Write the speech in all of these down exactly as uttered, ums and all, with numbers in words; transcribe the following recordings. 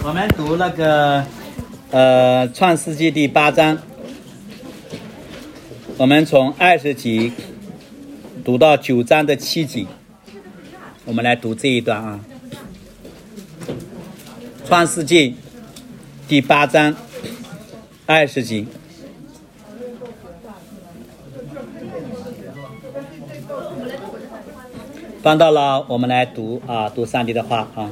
我们读那个呃《创世纪》第八章，我们从二十集读到九章的七集，我们来读这一段啊。《创世纪》第八章二十集。翻到了，我们来读啊，读上帝的话啊。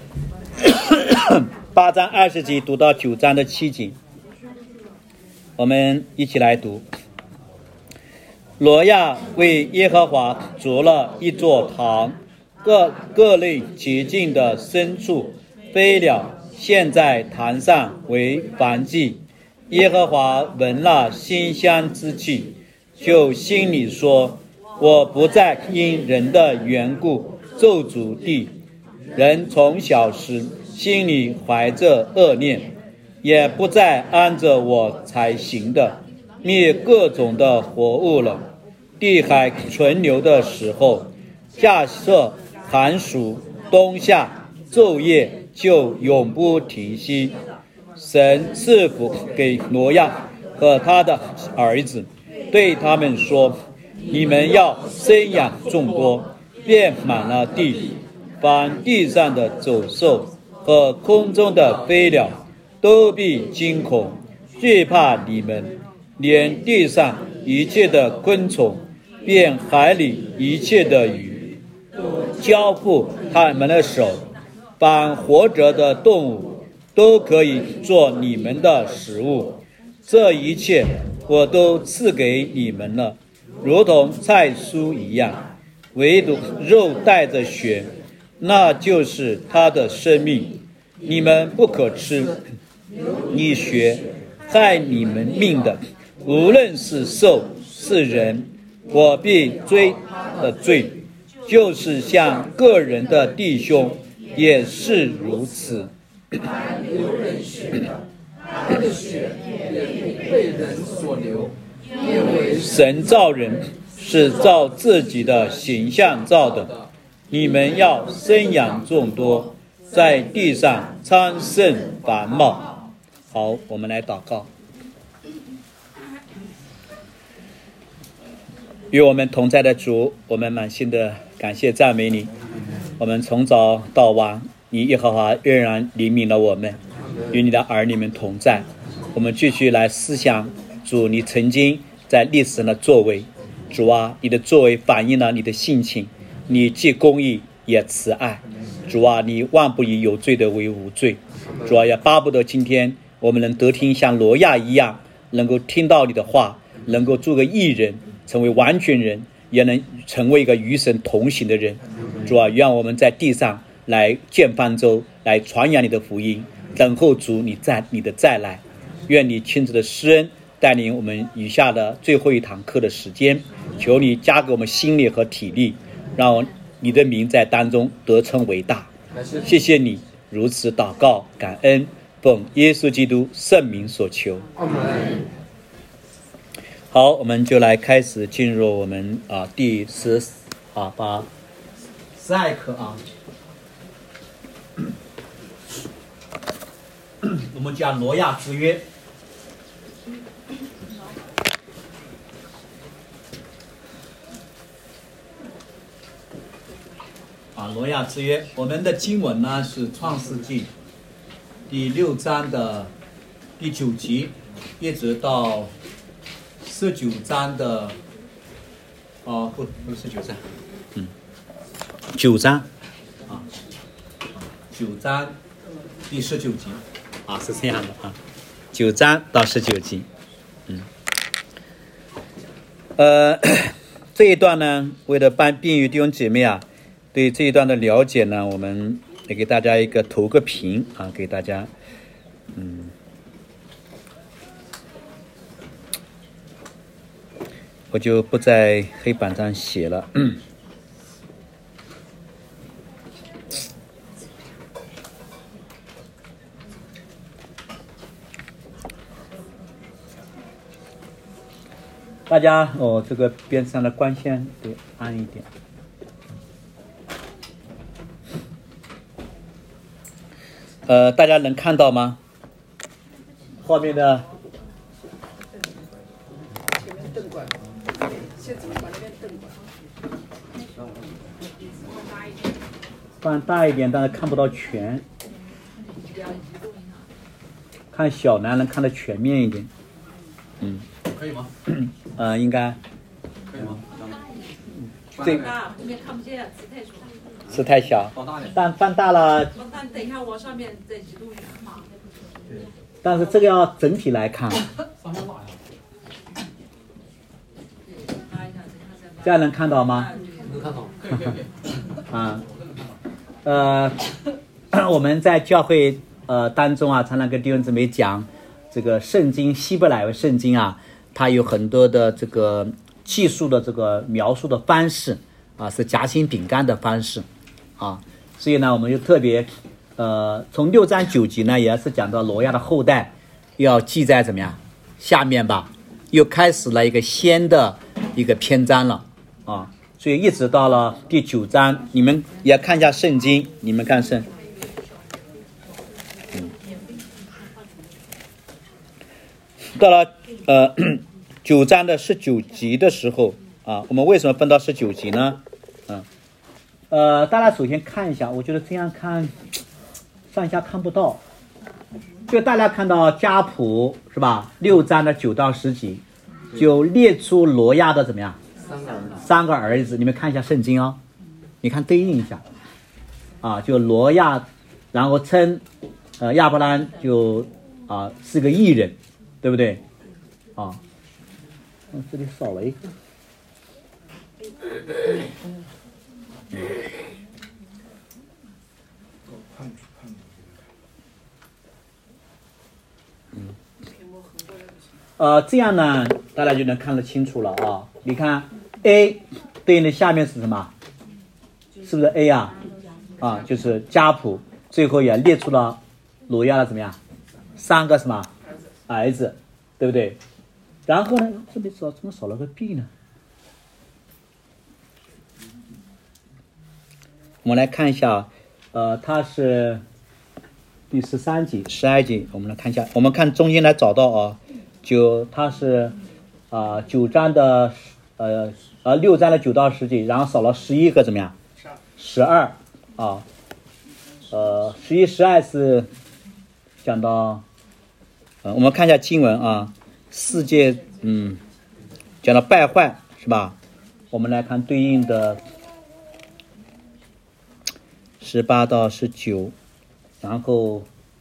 八章二十集读到九章的七集，我们一起来读。罗亚为耶和华筑了一座堂，各各类洁净的牲畜、飞鸟献在坛上为燔祭。耶和华闻了馨香之气，就心里说：我不再因人的缘故咒诅地。人从小时心里怀着恶念，也不再按着我才行的灭各种的活物了。地还存留的时候，假设寒暑冬夏昼夜就永不停息。神赐福给挪亚和他的儿子，对他们说：你们要生养众多，遍满了地，凡地上的走兽和空中的飞鸟都必惊恐惧怕你们，连地上一切的昆虫，便海里一切的鱼，交付他们的手。凡活着的动物都可以做你们的食物。这一切我都赐给你们了，如同菜蔬一样，唯独肉带着血，那就是他的生命，你们不可吃。你血害你们命的，无论是兽是人，我必追的罪，就是像个人的弟兄也是如此。 凡流人血的，他的血也被人所流，因为神造人是照自己的形象造的。你们要生养众多，在地上昌盛繁茂。好，我们来祷告。与我们同在的主，我们满心的感谢赞美你。我们从早到晚，你耶和华仍然怜悯了我们，与你的儿女们同在。我们继续来思想主你曾经在历史上的作为。主啊，你的作为反映了你的性情，你既公义也慈爱。主啊，你万不以有罪的为无罪。主啊，也巴不得今天我们能得听像罗亚一样，能够听到你的话，能够做个义人，成为完全人，也能成为一个与神同行的人。主啊，愿我们在地上来建方舟，来传扬你的福音，等候主你在你的再来。愿你亲自的施恩带领我们余下的最后一堂课的时间，求你加给我们心力和体力，让你的名在当中得称为大。谢谢你，如此祷告感恩，奉耶稣基督圣名所求。好，我们就来开始进入我们啊第十啊八十二课啊。我们讲挪亚之约。啊，挪亚之约，我们的经文呢是创世纪第六章的第九集，一直到十九章的，哦不不是十九章，嗯，九章，啊，九章第十九集，啊是这样的啊，九章到十九集，嗯，呃，这一段呢，为了帮便于弟兄姐妹啊。对这一段的了解呢，我们也给大家一个投个评啊，给大家，嗯，我就不在黑板上写了。嗯、大家哦，这个边上的光线得暗一点。 呃，大家能看到吗？后面的前面灯管，现在把那边灯管放大一点，但是看不到全。看小男人看得全面一点。嗯， 可以吗？ 呃，应该可以吗？ 这大，后面看不见，字太小。 字太小， 放大点。 但放大了， 放大，等一下往上面再移动一下嘛。 但是这个要整体来看， 上面拉呀。 拉一下，等一下再拉。 这样能看到吗？ 能看到。可以可以可以。 啊，呃，我们在教会呃当中啊，常常跟弟兄姊妹讲，这个圣经希伯来文圣经啊，它有很多的这个技术的这个描述的方式啊，是夹心饼干的方式啊，所以呢，我们就特别呃，从六章九节呢，也是讲到挪亚的后代要记在怎么样下面吧，又开始了一个新的一个篇章了啊。所以一直到了第九章，你们也看一下圣经，你们看圣。嗯、到了呃九章的十九集的时候啊，我们为什么分到十九集呢？嗯、呃，大家首先看一下，我觉得这样看上下看不到，就大家看到家谱是吧？六章的九到十集就列出挪亚的怎么样？ 三个儿子， 三个儿子，你们看一下圣经哦，你看对应一下，啊，就挪亚，然后称，呃，亚伯兰就啊是个义人，对不对？啊，嗯，这里少了一个，嗯，呃，这样呢，大家就能看得清楚了啊。你看 A 对应的下面是什么？是不是 A 啊？啊，就是家谱，最后也列出了挪亚的怎么样？三个什么儿子，对不对？然后呢，这里少怎么少了个 B 呢？我们来看一下，呃，它是第十三集、十二集，我们来看一下，我们看中间来找到啊，就它是啊、呃、九章的呃呃六章的九到十集，然后少了十一个怎么样？十二啊，呃十一十二是讲到，呃我们看一下经文啊，世界嗯讲到败坏是吧？我们来看对应的十八到十九，然后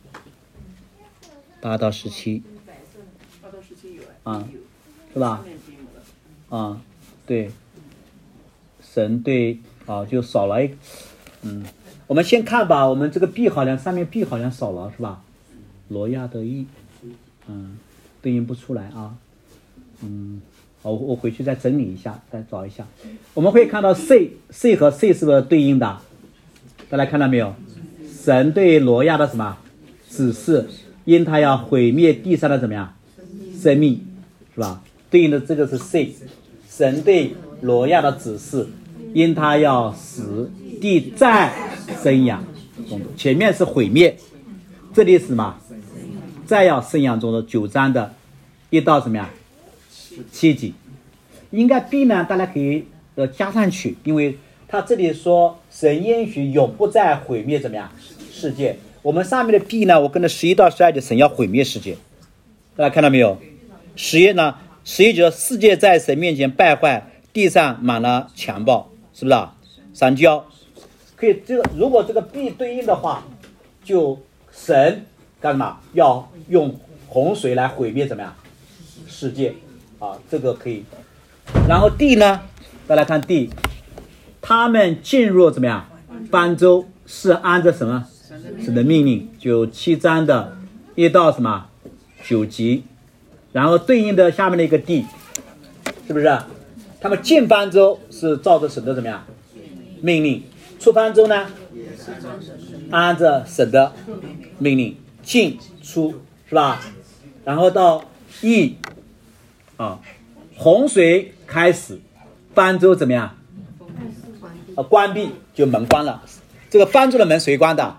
八到十七， 八到十七有啊，是吧？啊，对，神对啊，就少了一，嗯，我们先看吧，我们这个 B 好像上面 B 好像少了是吧？挪亚的义，嗯，对应不出来啊，嗯，好，我我回去再整理一下，再找一下，我们会看到 C C 和 C 是不是对应的？大家看到没有？神对挪亚的什么指示？因他要毁灭地上的怎么样生命，是吧？对应的这个是 C， 神对挪亚的指示，因他要使地再生养。前面是毁灭，这里是什么？再要生养中的九章的一到什么样七集，应该 B 呢？大家可以呃加上去，因为他这里说神应许永不再毁灭怎么样世界。我们上面的 B 呢，我跟着十一到十二节，神要毁灭世界，大家看到没有？十一呢，十一节世界在神面前败坏，地上满了强暴，是不是啊？撒娇，可以这个如果这个 B 对应的话，就神干什么？要用洪水来毁灭怎么样世界啊？这个可以。然后 D 呢，大家看 D， 他们进入怎么样方舟是按照什么神的命令？九七章的一到什么九集，然后对应的下面的一个 D， 是不是？他们进方舟是照着神的怎么样命令，出方舟呢按照神的命令进出，是吧？然后到 E 啊，洪水开始，方舟怎么样？呃，关闭就门关了。这个方舟的门谁关的？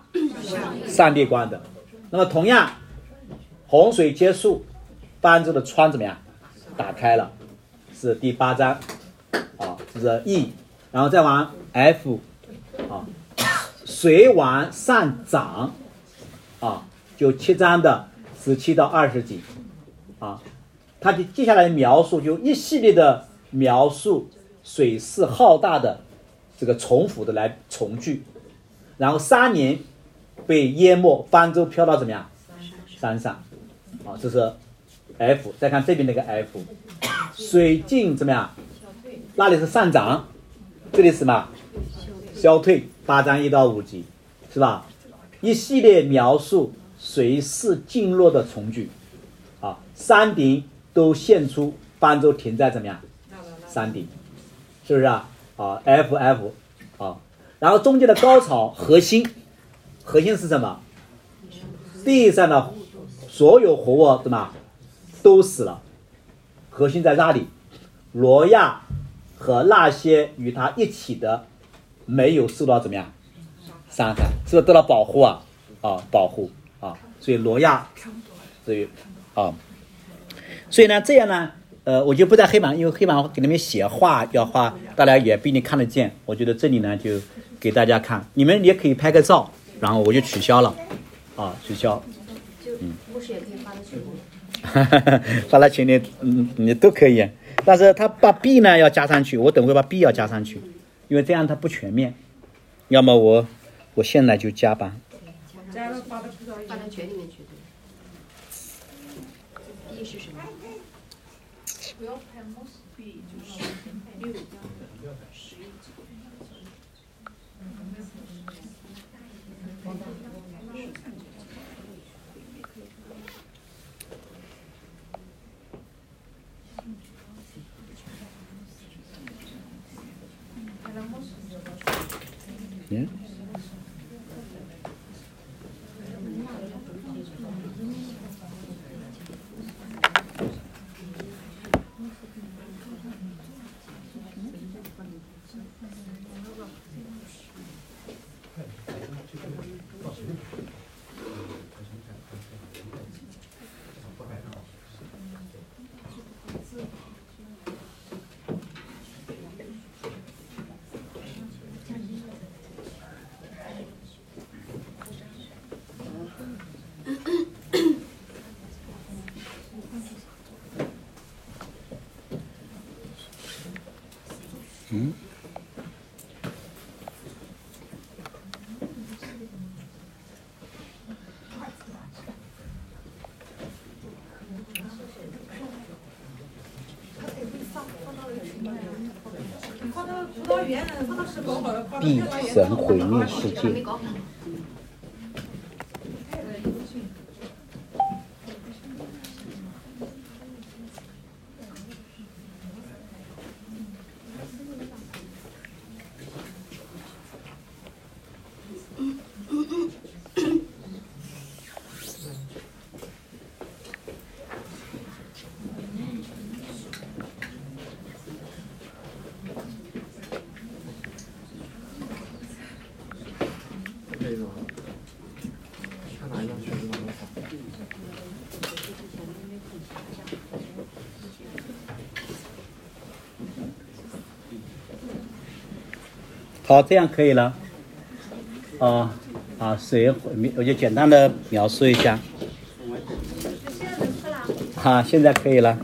上帝关的。那么同样，洪水结束，方舟的窗怎么样？打开了，是第八章啊，这是 E， 然后再往 F 啊，水往上涨啊，就七章的十七到二十节啊，它的接下来描述就一系列的描述水势浩大的这个重复的来重聚，然后三年被淹没，方舟飘到怎么样？山上啊，这是 F。再看这边那个 F， 水镜怎么样？那里是上涨，这里是什么？消退。八章一到五节，是吧？一系列描述水势进入的重聚啊，山顶都现出方舟停在怎么样？山顶，是不是啊？啊 ，F F 啊，然后中间的高潮核心，核心是什么？地上的所有活物怎么都死了，核心在哪里？挪亚和那些与他一起的没有受到怎么样伤害，是不是得到保护啊？啊，保护啊，所以挪亚，所以啊，所以呢，这样呢，呃，我就不在黑板，因为黑板给你们写画要画，大家也不一定看得见。我觉得这里呢，就给大家看，你们也可以拍个照，然后我就取消了，啊，取消。嗯，不是也可以发到群里，发到群里，嗯，你都可以。但是他把 B 呢要加上去，我等会把 B 要加上去，因为这样它不全面。要么我我现在就加吧。 加了发到发到群里面去。B 是什么？ 不要拍 must be， 就是六十一。 嗯。嗯。地神毁灭世界。好，这样可以了。啊啊，水我就简单的描述一下。啊，现在可以了。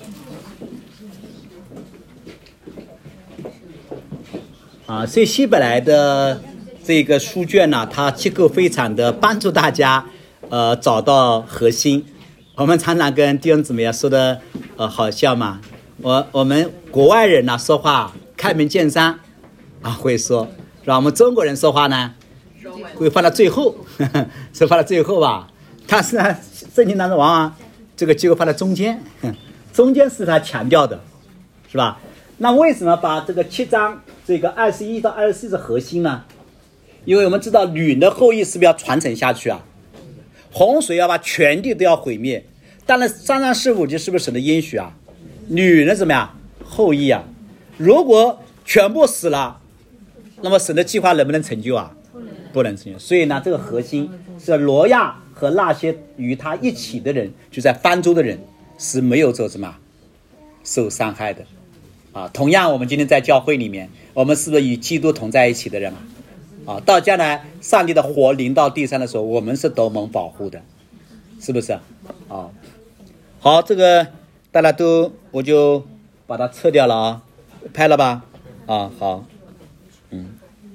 啊，所以希伯来的这个书卷呢，它结构非常的帮助大家呃找到核心。我们常常跟弟兄姊妹说的呃好笑嘛，我我们国外人呢说话开门见山。啊，会说，是吧？我们中国人说话呢，会放到最后，呵呵是放到最后吧？但是呢，圣经当中往往这个结构放在中间，中间是他强调的，是吧？那为什么把这个七章这个二十一到二十四是核心呢？因为我们知道吕的后裔是不是要传承下去啊？洪水要把全地都要毁灭，当然三章十五节是不是神的应许啊？吕人怎么样？后裔啊？如果全部死了，那么神的计划能不能成就啊？ 不能成全。所以呢，这个核心是挪亚和那些与他一起的人，就在方舟的人是没有做什么受伤害的啊。同样，我们今天在教会里面，我们是不是与基督同在一起的人啊？啊，到将来上帝的火临到地上的时候，我们是都蒙保护的，是不是啊？好，这个大家都我就把它撤掉了啊，拍了吧？啊，好，嗯。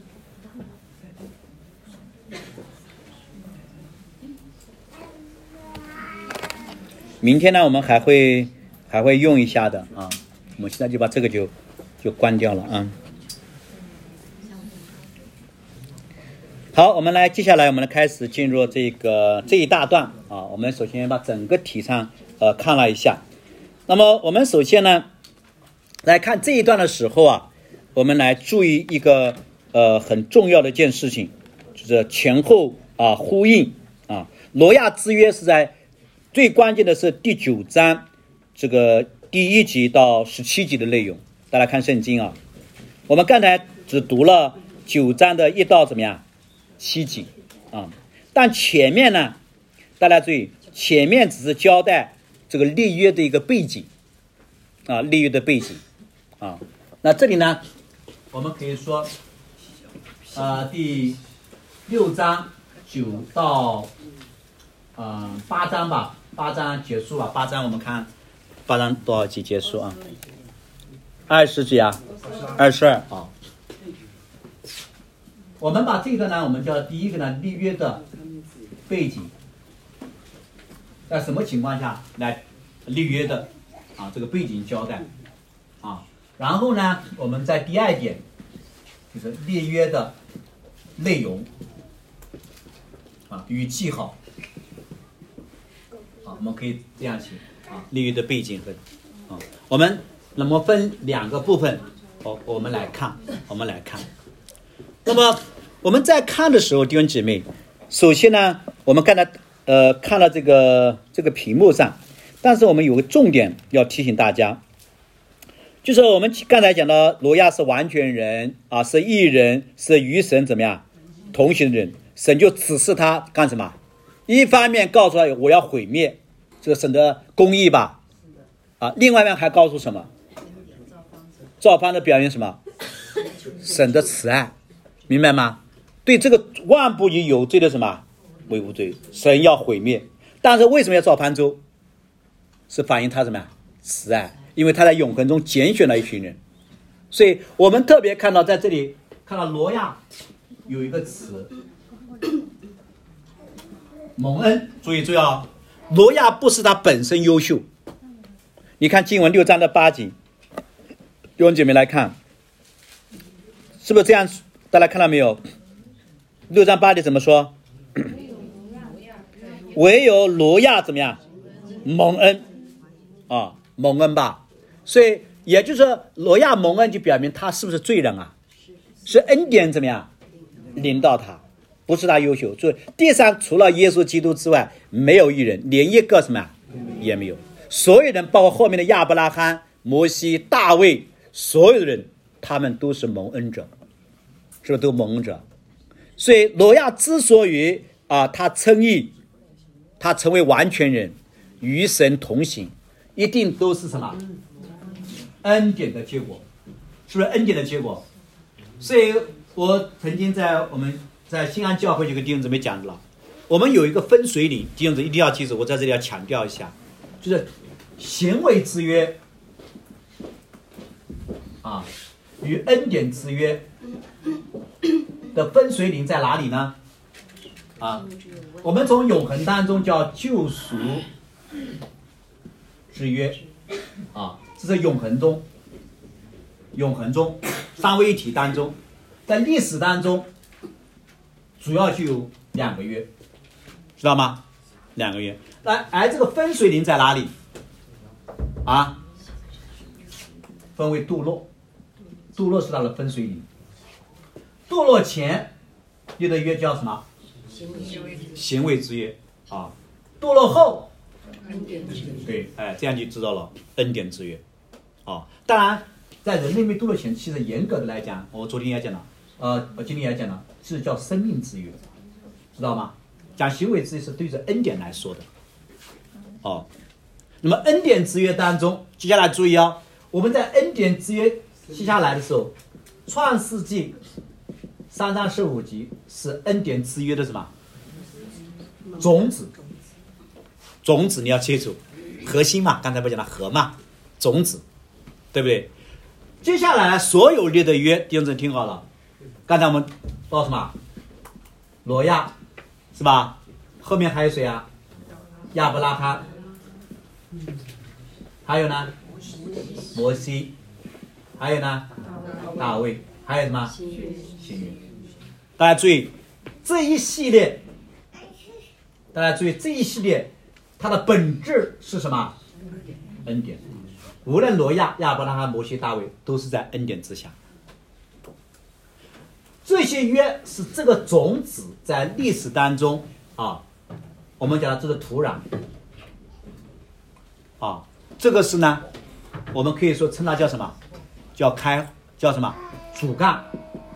明天呢，我们还会还会用一下的啊。我们现在就把这个就就关掉了啊。好，我们来接下来我们开始进入这个这一大段啊。我们首先把整个题上呃看了一下。那么我们首先呢来看这一段的时候啊，我们来注意一个呃很重要的一件事情，就是前后啊呼应啊。挪亚之约是在最关键的是第九章这个第一集到十七集的内容。大家看圣经啊，我们刚才只读了九章的一到怎么样七集啊，但前面呢，大家注意，前面只是交代这个立约的一个背景啊，立约的背景啊。那这里呢，我们可以说，呃，第六章九到呃八章吧，八章结束了，八章我们看八章多少集结束啊？二十集啊，二十二啊。我们把这个呢，我们叫第一个呢，立约的背景，在什么情况下来立约的啊？这个背景交代啊。然后呢，我们在第二点就是立约的内容啊与记号啊，我们可以这样写啊，立约的背景和啊，我们那么分两个部分，我我们来看，我们来看。那么我们在看的时候，弟兄姐妹，首先呢，我们刚才呃看了这个这个屏幕上，但是我们有个重点要提醒大家，就是我们刚才讲到挪亚是完全人啊，是义人，是与神怎么样同行的人，神就指示他干什么？一方面告诉他我要毁灭，这个神的公义吧，啊，另外一面还告诉什么？造方的表现什么？神的慈爱。明白吗？对这个万不以有罪的什么为无罪，神要毁灭，但是为什么要造方舟？是反映他什么呀？慈爱，因为他在永恒中拣选了一群人。所以我们特别看到在这里看到挪亚有一个词蒙恩，注意注意啊，挪亚不是他本身优秀。你看经文六章的八节，弟兄姐妹来看，是不是这样？大家看到没有？六章八节怎么说？唯有挪亚怎么样？蒙恩啊，蒙恩吧。所以也就是说，挪亚蒙恩就表明他是不是罪人啊？是恩典怎么样临到他，不是他优秀。所以地上除了耶稣基督之外，没有一人，连一个什么呀也没有。所有人，包括后面的亚伯拉罕、摩西、大卫，所有的人，他们都是蒙恩者。是不是都蒙恩者？所以挪亚之所以啊，他称义，他成为完全人，与神同行，一定都是什么？恩典的结果，是不是恩典的结果？所以我曾经在我们在新安教会有个弟兄姊妹讲了，我们有一个分水岭，弟兄姊妹一定要记住，我在这里要强调一下，就是行为之约啊，与恩典之约的分水岭在哪里呢？啊，我们从永恒当中叫救赎之约啊，这是永恒中，永恒中三位一体当中，在历史当中主要就有两个约，知道吗？两个约。那而这个分水岭在哪里？啊，分为堕落，堕落是它的分水岭。堕落前有的约叫什么？行为之约啊。堕落后，对，哎，这样就知道了恩典之约啊。当然，在人类没堕落前，其实严格的来讲，我昨天也讲了，呃，我今天也讲了， 是叫生命之约，知道吗？讲行为之约是对着恩典来说的。哦，那么恩典之约当中，接下来注意啊，我们在恩典之约接下来的时候，创世纪三章十五节是恩典之约的什么？种子，种子你要记住，核心嘛，刚才不讲了核嘛，种子，对不对？接下来所有列的约，弟兄姊妹听好了，刚才我们报什么？挪亚，是吧？后面还有谁啊？亚伯拉罕，还有呢？摩西，还有呢？大卫，还有什么？ 新约。 新约。大家注意这一系列，大家注意这一系列，它的本质是什么？恩典。无论挪亚、亚伯拉罕、摩西、大卫，都是在恩典之下。这些约是这个种子在历史当中啊，我们讲的这个土壤啊，这个是呢，我们可以说称它叫什么？叫开，叫什么？主干。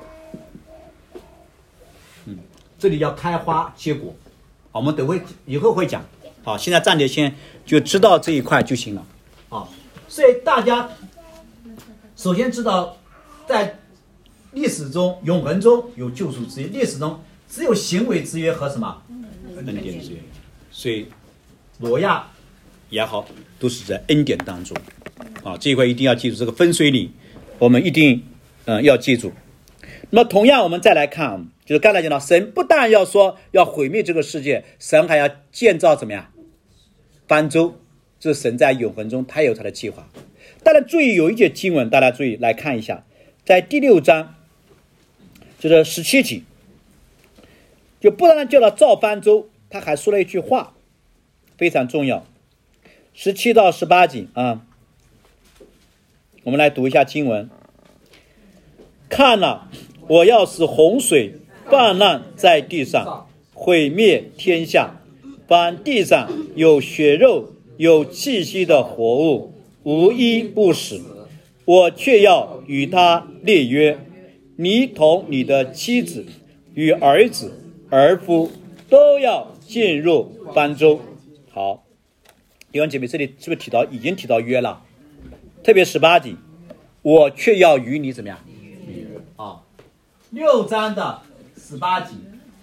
嗯，这里要开花结果，我们等会以后会讲。好，现在暂且先就知道这一块就行了啊。所以大家首先知道，在历史中、永恒中有救赎之约，历史中只有行为之约和什么恩典之约。所以挪亚也好，都是在恩典当中啊。这一块一定要记住，这个分水岭我们一定嗯、呃、要记住。那么同样，我们再来看，就是刚才讲到，神不但要说要毁灭这个世界，神还要建造怎么样方舟。这是神在永恒中他有他的计划。当然注意有一节经文，大家注意来看一下，在第六章就是十七节，就不但叫他造方舟，他还说了一句话非常重要。十七到十八节啊，我们来读一下经文。看了，我要使洪水泛滥在地上，毁灭天下，凡地上有血肉有气息的活物，无一不死。我却要与他立约，你同你的妻子与儿子儿妇都要进入方舟。好，弟兄姐妹，这里是不是提到已经提到约了？特别十八节，我却要与你怎么样？啊，六章的十八节，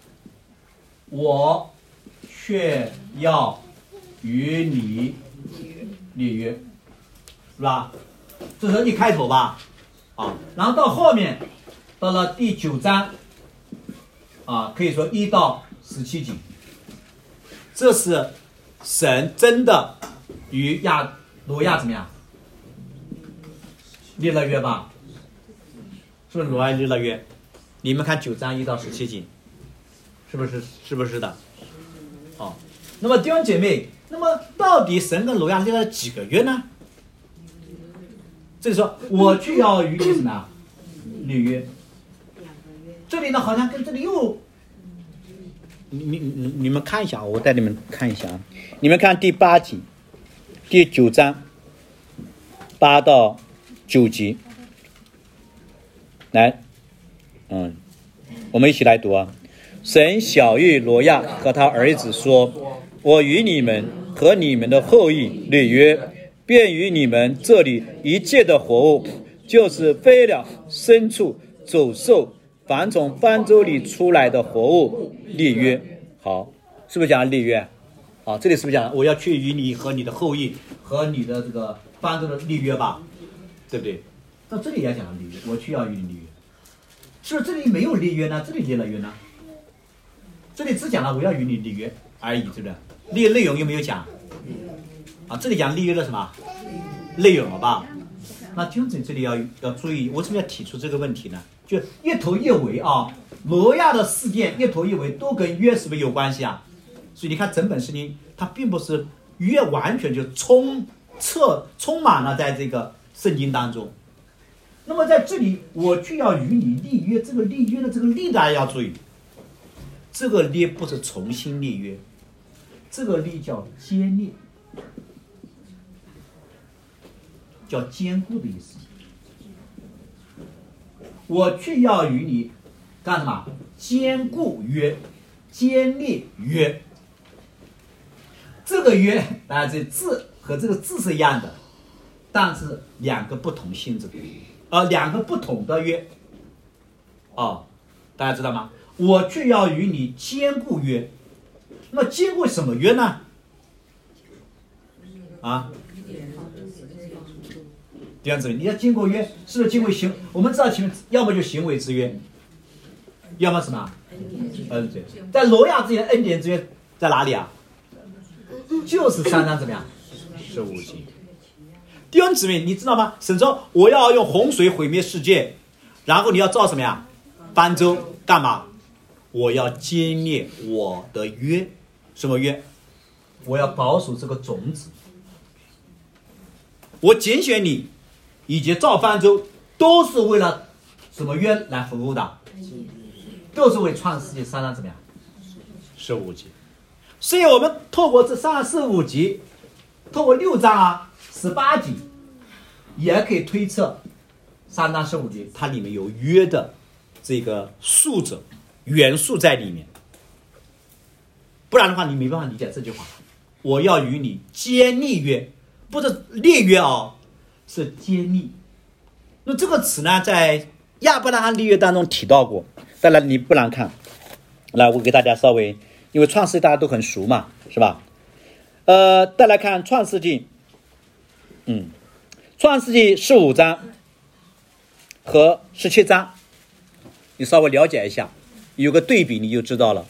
我却要与你立约，是吧？这是一开头吧，啊，然后到后面，到了第九章，啊，可以说一到十七节，这是神真的与亚挪亚怎么样立了约吧？是不是挪亚立了约？你们看九章一到十七节，是不是？是不是的？哦，那么弟兄姐妹，那么到底神跟挪亚立了几个约呢？这里说我却要与你什么立约，这里呢好像跟这里又，你你你你们看一下，我带你们看一下啊，你们看第八节，第九章八到九节，来，嗯，我们一起来读啊。神晓谕挪亚和他儿子说：我与你们和你们的后裔立约，便与你们这里一切的活物，就是飞鸟、牲畜、走兽，凡从方舟里出来的活物立约。好，是不是讲立约？好，这里是不是讲我要去与你和你的后裔和你的这个方舟的立约吧？对不对？到这里也讲了立约，我去要与你立约。是不是这里没有立约呢？这里立了约呢？这里只讲了我要与你立约而已，是不是？立内容有没有讲？啊，这里讲立约的什么内容了吧？那弟兄姊妹这里要要注意，为什么要提出这个问题呢？就一头一尾啊，挪亚的事件一头一尾都跟约是不是有关系啊？所以你看整本圣经，它并不是约完全就充彻充满了在这个圣经当中。那么在这里，我就要与你立约，这个立约的这个立大家要注意，这个立不是重新立约，这个立叫坚立，叫坚固的意思。我却要与你干什么？坚固约，坚立约。这个约啊，这字和这个字是一样的，但是两个不同性质的，呃，两个不同的约。哦，大家知道吗？我却要与你坚固约。那么坚固什么约呢？啊？弟兄姊妹，你要经过约，是不是经过行？我们知道行，要么就行为之约，要么什么？恩典。在挪亚之前，恩典之约在哪里啊？就是三章怎么样？十五节。弟兄姊妹，你知道吗？神说我要用洪水毁灭世界，然后你要造什么呀？方舟干嘛？我要坚立我的约，什么约？我要保守这个种子。我拣选你，以及造方舟，都是为了什么约来服务的？都是为创世纪三章怎么样？十五节。所以我们透过这三十五集，透过六章啊、十八集，也可以推测三章十五集它里面有约的这个素质元素在里面。不然的话，你没办法理解这句话。我要与你坚立约，不是立约哦，是坚立。那这个词呢，在亚伯拉罕立约当中提到过。当然你不难看，来我给大家稍微。因为创世纪大家都很熟嘛，是吧？呃，再来看创世纪，嗯，创世纪十五章和十七章，你稍微了解一下，有个对比你就知道了。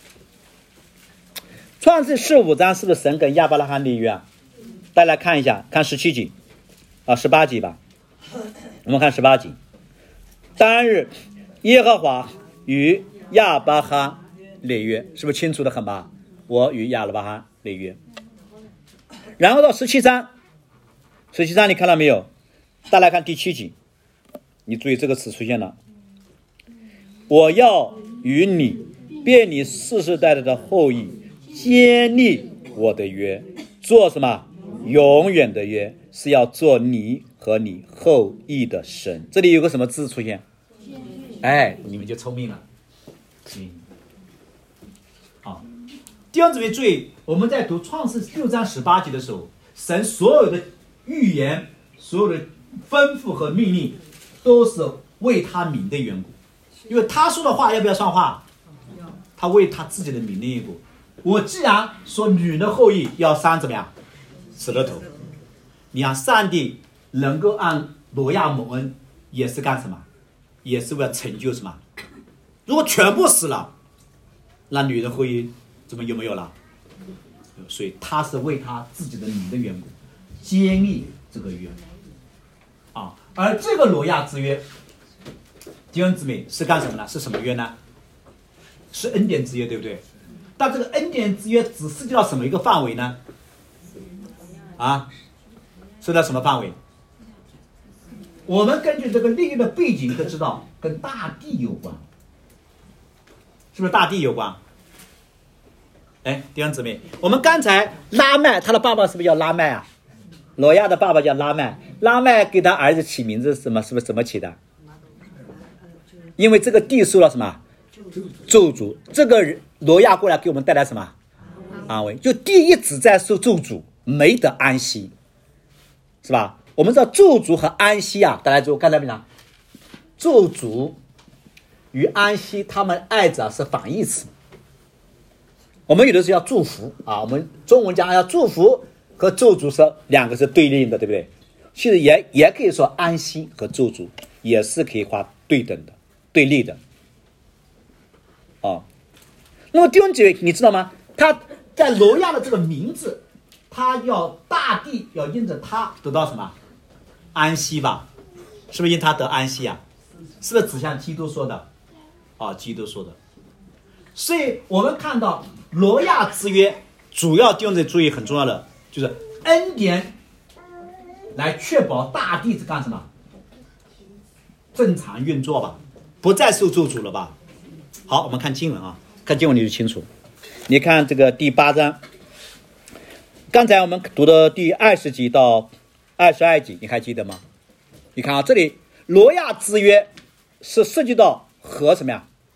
创世十五章是不是神跟亚伯拉罕立约啊？大家来看一下，看十七集啊，十八集吧。我们看十八集，当日耶和华与亚伯拉罕立约，是不是清楚的很吧？我与亚伯拉罕立约。然后到十七章，十七章你看到没有？大家来看第七集，你注意这个词出现了。我要与你，便你世世代代的后裔，坚立我的约，做什么？永远的约，是要做你和你后裔的神。这里有个什么字出现？哎，你们就聪明了。嗯。好，弟兄姊妹注意，我们在读创世六章十八节的时候，神所有的预言、所有的吩咐和命令，都是为他名的缘故。因为他说的话要不要算话？他为他自己的名的缘故。我既然说女人的后裔要伤怎么样？死了头。你看，上帝能够按挪亚蒙恩，也是干什么？也是为了成就什么？如果全部死了，那女人后裔怎么有没有了？所以他是为他自己的名的缘故，坚立这个约啊。而这个挪亚之约，弟兄姊妹是干什么呢？是什么约呢？是恩典之约，对不对？但这个恩典之约只涉及到什么一个范围呢？啊，涉及到什么范围？我们根据这个立约的背景可知道，跟大地有关，是不是大地有关？哎，弟兄姊妹，我们刚才拉麦，他的爸爸是不是叫拉麦啊？挪亚的爸爸叫拉麦，拉麦给他儿子起名字是什么？是不是怎么起的？因为这个地受了什么咒诅，这个挪亚过来给我们带来什么安慰？就地一直在受咒诅，没得安息，是吧？我们知道咒诅和安息啊，大家就刚才讲，咒诅与安息，他们爱着是反义词。我们有的时候要祝福啊，我们中文讲要祝福和咒诅是两个是对立的，对不对？其实也也可以说安息和咒诅也是可以画对等的、对立的。啊，那么弟兄姐妹，你知道吗？他在挪亚的这个名字，他要大地要因着他得到什么安息吧？是不是因他得安息啊？是不是指向基督说的？啊，基督说的。所以我们看到挪亚之约，主要弟兄姊妹注意很重要的就是恩典来确保大地是干什么？正常运作吧，不再受咒诅了吧？好，我们看经文啊，看经文你就清楚。你看这个第八章，刚才我们读的第二十集到二十二集，你还记得吗？你看啊，这里挪亚之约是涉及到和什么呀？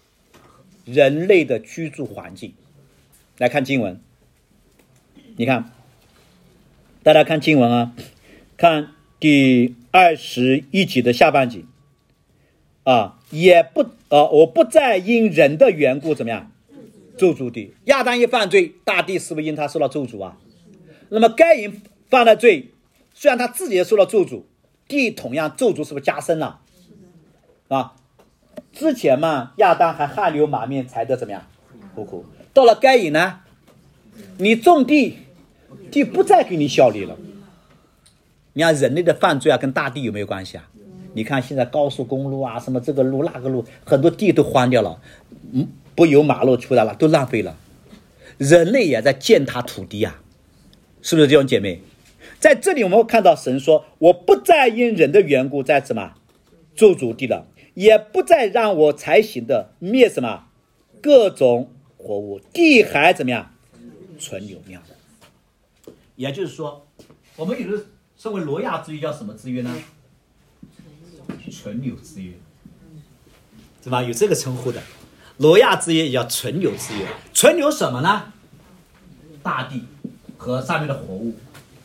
人类的居住环境。来看经文，你看，大家看经文啊，看第二十一节的下半节啊，也不呃，我不再因人的缘故怎么样咒诅地。亚当一犯罪，大地是不是因他受到咒诅啊？那么该隐犯了罪，虽然他自己也受到咒诅，地同样咒诅是不是加深了啊？之前嘛，亚当还汗流满面才得怎么样苦苦，到了该隐呢，你种地，地不再给你效力了。你看人类的犯罪啊，跟大地有没有关系啊？你看现在高速公路啊，什么这个路那个路，很多地都荒掉了，嗯，不有马路出来了，都浪费了。人类也在践踏土地啊，是不是这种姐妹？在这里我们会看到神说，我不再因人的缘故在什么咒诅地了，也不再让我才行的灭什么各种活物，地还怎么样存留量。也就是说，我们有的称为挪亚之约叫什么之约呢？存留之约，是吧？有这个称呼的。挪亚之约也叫存留之约。存留什么呢？大地和上面的活物。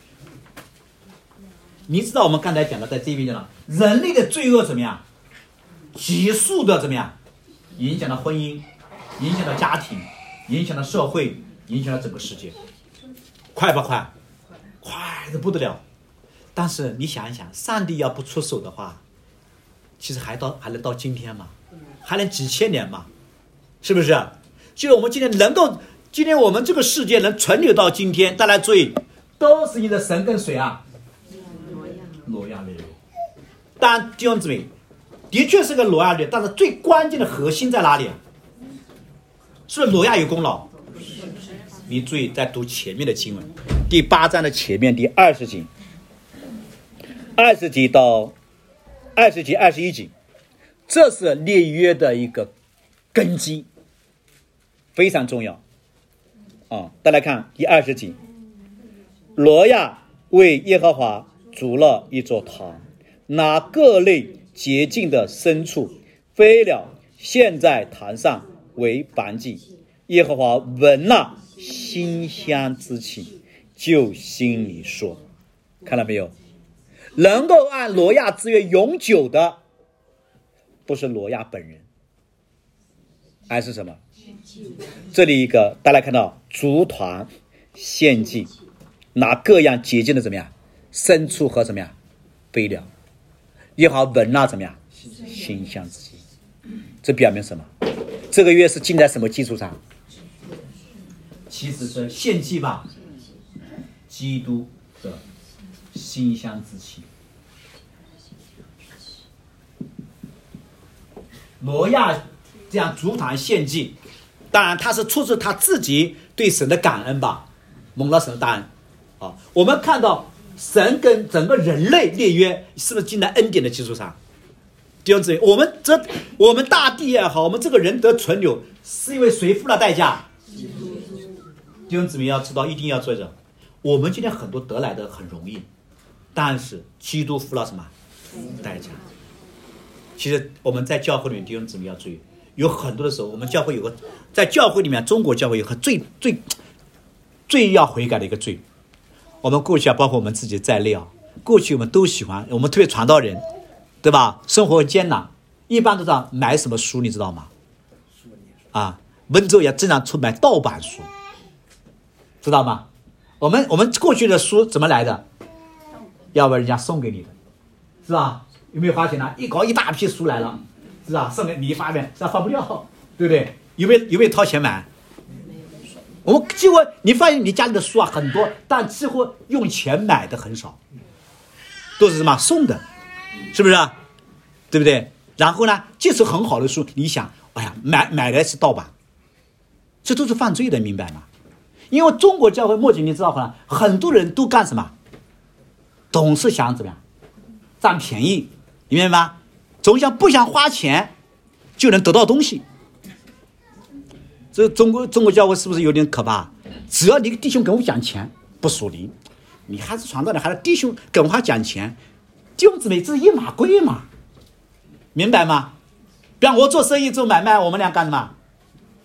你知道我们刚才讲的，在这边讲了，人类的罪恶怎么样？急速的怎么样？影响了婚姻，影响了家庭，影响了社会，影响了整个世界。快不快？快的不得了。但是你想一想，上帝要不出手的话，其实还到还能到今天吗？还能几千年吗？是不是？就是我们今天能够，今天我们这个世界能存留到今天，大家注意，都是因为神跟谁啊？挪亚律。当然弟兄姊妹，的确是个挪亚律，但是最关键的核心在哪里？是不是挪亚有功劳？你注意，在读前面的经文，第八章的前面第二十节，二十节到二十节二十一节，这是列约的一个根基，非常重要啊！大家看第二十节，挪亚为耶和华筑了一座堂，拿各类洁净的牲畜、飞鸟献在坛上为燔祭。耶和华闻了馨香之气，就心里说，看到没有？能够按挪亚之约永久的，不是挪亚本人，而是什么？这里一个大家看到族团献祭，拿各样洁净的怎么样牲畜和怎么样飞鸟，耶和华闻了怎么样馨香之气。这表明什么？这个约是建在什么基础上？其实是献祭吧，基督的馨香之气。挪亚这样族坛献祭，当然他是出自他自己对神的感恩吧，蒙了神的大恩啊。我们看到神跟整个人类列约，是不是建在恩典的基础上？弟兄姊妹，我们这我们大地也好，我们这个人得存留，是因为谁付了代价？弟兄姊妹要知道，一定要做着。我们今天很多得来的很容易，但是基督付了什么代价？其实我们在教会里面，弟兄姊妹要注意，有很多的时候，我们教会有个在教会里面，中国教会有个最最最要悔改的一个罪。我们过去啊，包括我们自己在内啊，过去我们都喜欢，我们特别传道人，对吧？生活艰难，一般都是买什么书，你知道吗？啊，温州也经常出买盗版书。知道吗？我们我们过去的书怎么来的？要不然人家送给你的，是吧？有没有发现呢？一搞一大批书来了，是吧？送给你一发现，是吧？放不掉，对不对？有没有有没有掏钱买？我们几乎你发现你家里的书啊很多，但几乎用钱买的很少，都是什么送的，是不是？对不对？然后呢，即使很好的书，你想，哎呀，买买来是盗版，这都是犯罪的，明白吗？因为中国教会末几年知道呢，很多人都干什么？总是想怎么样占便宜，明白吗？总想不想花钱就能得到东西。这中国中国教会是不是有点可怕？只要你弟兄跟我讲钱不属灵，你还是传道的，还是弟兄跟我讲钱，弟兄姊妹这是一码归一码，明白吗？比方我做生意做买卖，我们俩干什么？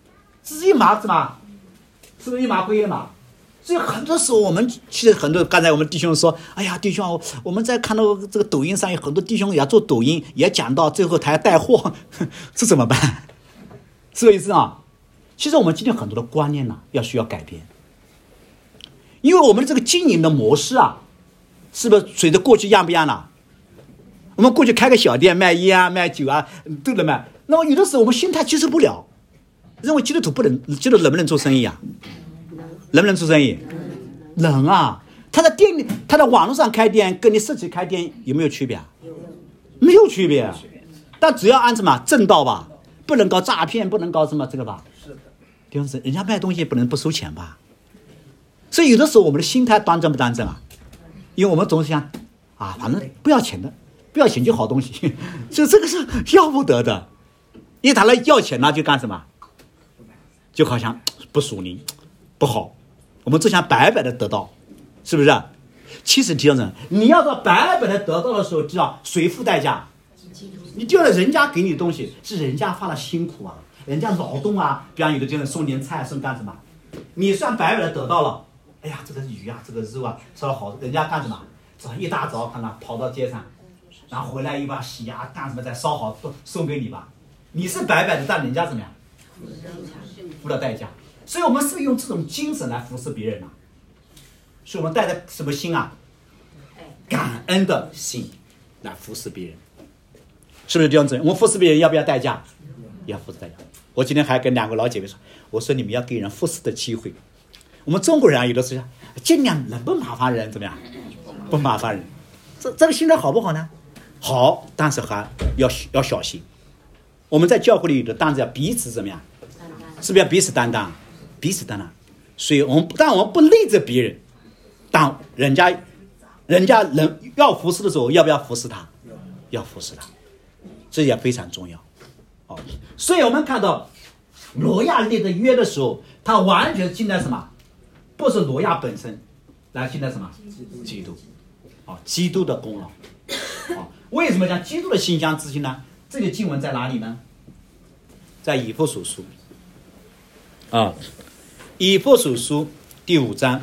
这是一码子嘛，是不是一码归一码？所以很多时候我们其实很多，刚才我们弟兄说，哎呀，弟兄，我们在看到这个抖音上有很多弟兄也要做抖音，也讲到最后他要带货，这怎么办？是这个意思啊？其实我们今天很多的观念呢，要需要改变，因为我们这个经营的模式啊，是不是随着过去一样不一样了？我们过去开个小店卖烟啊、卖酒啊，都能卖。那么有的时候我们心态接受不了，认为基督徒不能，基督徒能不能做生意啊？能不能做生意？能啊！他在店里，他在网络上开店，跟你实体开店有没有区别啊？没有区别。但只要按什么正道吧，不能搞诈骗，不能搞什么这个吧？是的。就是人家卖东西不能不收钱吧？所以有的时候我们的心态端正不端正啊？因为我们总是想啊，反正不要钱的。不要钱就好东西，所以这个是要不得的。因为他来要钱呢，就干什么？就好像不属灵，不好。我们只想白白的得到，是不是？其实听众，你要到白白的得到的时候，知道谁付代价？你丢了人家给你的东西，是人家花了辛苦啊，人家劳动啊。比方有的就是送点菜，送干什么？你算白白的得到了，哎呀，这个鱼啊，这个肉啊，烧的好，人家干什么？早上一大早看到跑到街上。然后回来又把洗啊干什么再烧好都送给你吧，你是白白的，但人家怎么样？付了代价。所以我们是不是用这种精神来服侍别人呢、啊？所以我们带着什么心啊？感恩的心来服侍别人，是不是这样子？我们服侍别人要不要代价？要付出代价。我今天还跟两个老姐妹说，我说你们要给人服侍的机会。我们中国人啊，有的时候尽量能不麻烦人，怎么样？不麻烦人，这这个心态好不好呢？好，但是还要要小心。我们在教会里的担子要彼此怎么样？是不是要彼此担当？彼此担当。所以我们但我们不累着别人，当人家人家人要服侍的时候，要不要服侍他？要服侍他，这也非常重要。哦，所以我们看到挪亚立的约的时候，他完全信赖什么？不是挪亚本身，来信赖什么？基督。哦，基督的功劳。哦，为什么讲基督的馨香之心呢？这个经文在哪里呢？在以弗所书啊，以弗所书第五章，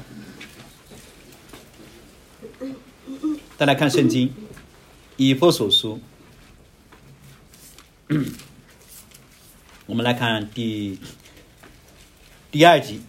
大家看圣经，以弗所书，我们来看第第二集，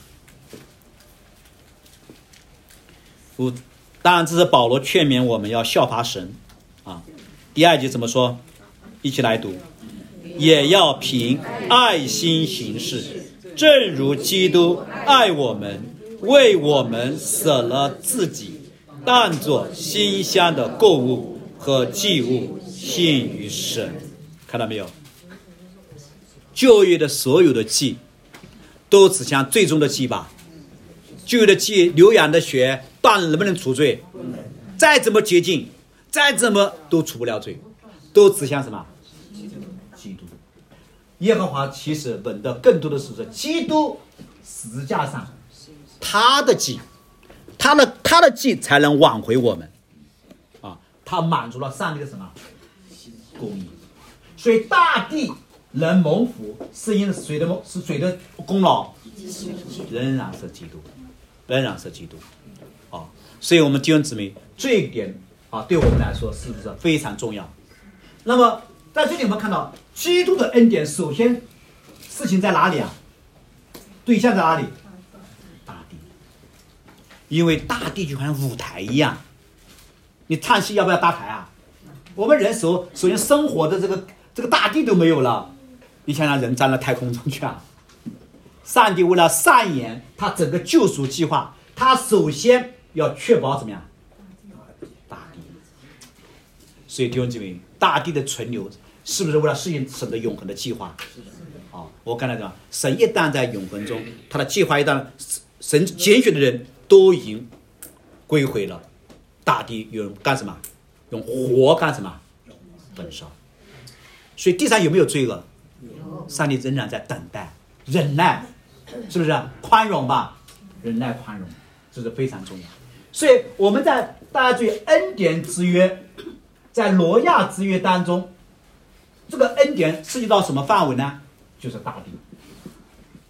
五。当然，这是保罗劝勉我们要效法神啊。第二节怎么说？一起来读，也要凭爱心行事，正如基督爱我们，为我们舍了自己，当作馨香的供物和祭物献于神。看到没有？旧约的所有的祭都指向最终的祭吧。旧约的祭，流羊的血断能不能除罪？再怎么洁净，再怎么都除不了罪，都指向什么？基督。耶和华其实本的更多的是说，基督十字架上他的祭，他的他的祭才能挽回我们啊！他满足了上帝的什么公义？所以大地能蒙福，是因为谁的是谁的功劳？仍然是基督。仍然是基督，啊，所以我们弟兄姊妹这一点啊，对我们来说是不是非常重要？那么在这里我们看到基督的恩典，首先事情在哪里啊？对象在哪里？大地，因为大地就好像舞台一样，你唱戏要不要搭台啊？我们人首首先生活的这个这个大地都没有了，你想想人站到太空中去啊？上帝为了上演他整个救赎计划，他首先要确保怎么样？大地。所以弟兄姊妹，大地的存留是不是为了实现神的永恒的计划？啊，我刚才讲，神一旦在永恒中，他的计划一旦神拣选的人都已经归回了，大地有人干什么？用火干什么？焚烧。所以地上有没有罪恶？上帝仍然在等待、忍耐。是不是宽容吧？忍耐宽容，这是非常重要。所以我们在大家注意恩典之约，在挪亚之约当中，这个恩典涉及到什么范围呢？就是大地。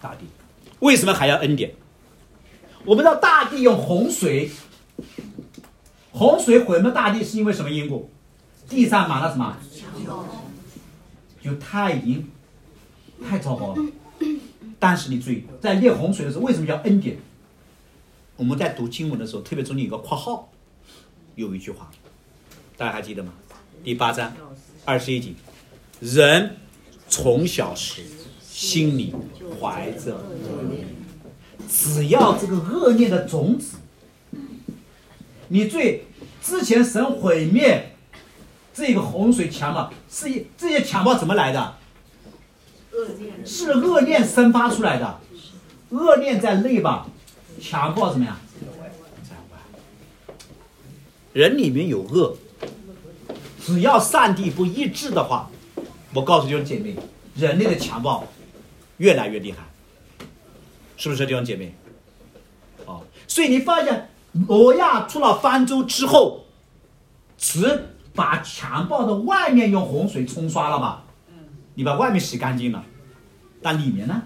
大地。为什么还要恩典？我们知道大地用洪水，洪水毁灭大地是因为什么因故？地上满了什么？就太已经太糟糕了。但是你注意，在列洪水的时候，为什么叫恩典？我们在读经文的时候，特别中间有个括号，有一句话，大家还记得吗？第八章二十一节，人从小时心里怀着恶念，只要这个恶念的种子，你最之前神毁灭这个洪水强暴，是这些强暴怎么来的？是恶念生发出来的，恶念在内吧，强暴怎么样？在外。人里面有恶，只要上帝不医治的话，我告诉弟兄姐妹，人类的强暴越来越厉害，是不是弟兄姐妹？哦，所以你发现挪亚出了方舟之后，只把强暴的外面用洪水冲刷了吧？你把外面洗干净了，但里面呢？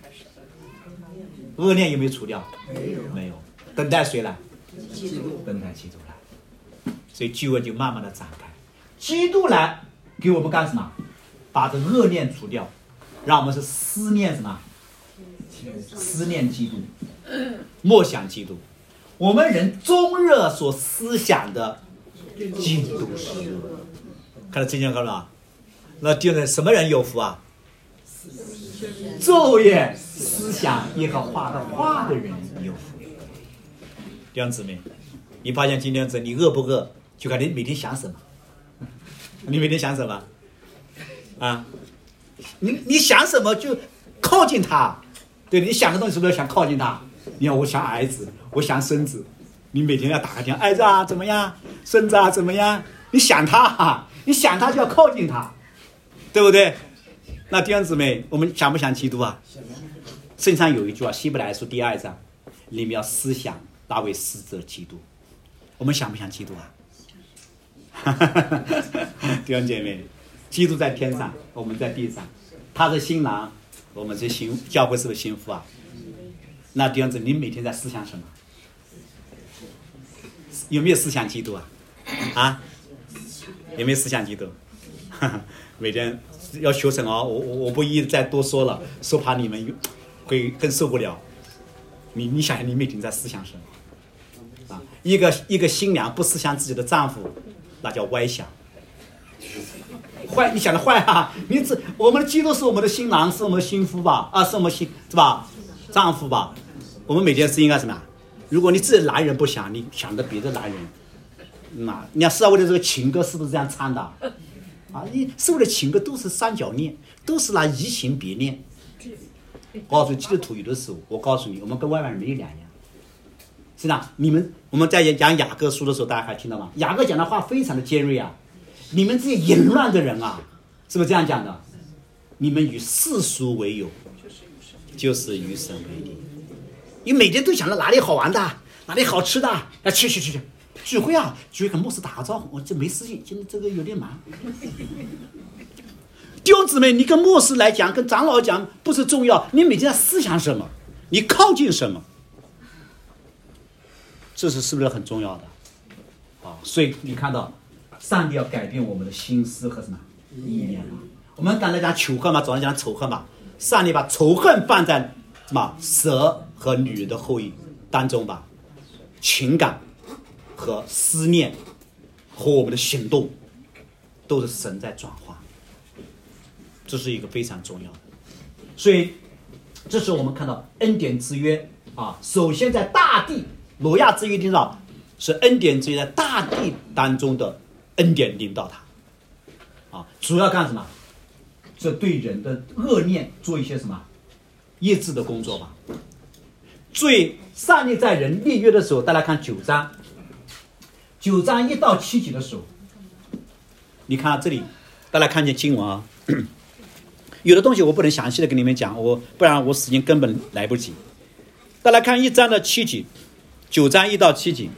恶念有没有除掉？ 没有， 没有。等待谁来？等待基督来。所以救恩就慢慢的展开。基督来给我们干什么？把这恶念除掉，让我们是思念什么？思念基督，默想基督。我们人终日所思想的基督是恶。看到这件看了，那第二什么人有福啊？昼夜思想耶和华的话的人有福。弟兄姊妹，你发现今天子你饿不饿，就看你每天想什么。你每天想什么？啊，你你想什么就靠近他。对，你想的东西是不是想靠近他？你看，我想儿子，我想孙子，你每天要打个电话，儿子啊怎么样？孙子啊怎么样？你想他哈，你想他就要靠近他，对不对？那弟兄姊妹，我们想不想基督啊？圣上有一句话，希伯来书第二章里面要思想那位使者基督，我们想不想基督啊？弟兄姐妹，基督在天上，我们在地上，他是新郎，我们是新教会是不是新妇啊？那弟兄姊妹，你每天在思想什么？有没有思想基督啊？啊？有没有思想基督？每天要求神哦，我我我不一再多说了，说怕你们会更受不了。你你想想，你每天在思想什么？啊，一个一个新娘不思想自己的丈夫，那叫歪想。坏，你想的坏啊！你只我们的基督是我们的新郎，是我们的新夫吧？啊，是我们新是吧？丈夫吧？我们每天是应该什么？如果你自己男人不想，你想的别的男人，那你看社会的这个情歌是不是这样唱的？啊，你社会的情歌都是三角恋，都是那移情别恋。我告诉基督徒有的时候，我告诉你，我们跟外面人没有两样。是的，你们我们在讲雅各书的时候，大家还听到吗？雅各讲的话非常的尖锐啊！你们这些淫乱的人啊，是不是这样讲的？你们与世俗为友，就是与神为敌。你每天都想着哪里好玩的，哪里好吃的，啊，去去去去聚会啊，聚会跟牧师打个招呼，我这没事情，今天这个有点忙。弟兄姊妹，你跟牧师来讲，跟长老讲不是重要，你每天在思想什么，你靠近什么，这是是不是很重要的？啊，所以你看到，上帝要改变我们的心思和什么意念嘛？我们刚才讲仇恨嘛，早上讲仇恨嘛，上帝把仇恨放在什么蛇和女人的后裔当中吧，情感和思念和我们的行动都是神在转化，这是一个非常重要的。所以这是我们看到恩典之约啊，首先在大地挪亚之约领导是恩典之约在大地当中的恩典领导他啊，主要干什么？这对人的恶念做一些什么医治的工作吧。所以上帝在人立约的时候，大家看九章，九章一到七节的时候，你看这里，大家看见经文啊，有的东西我不能详细的跟你们讲，我不然我时间根本来不及。大家看一章的七节，九章一到七节，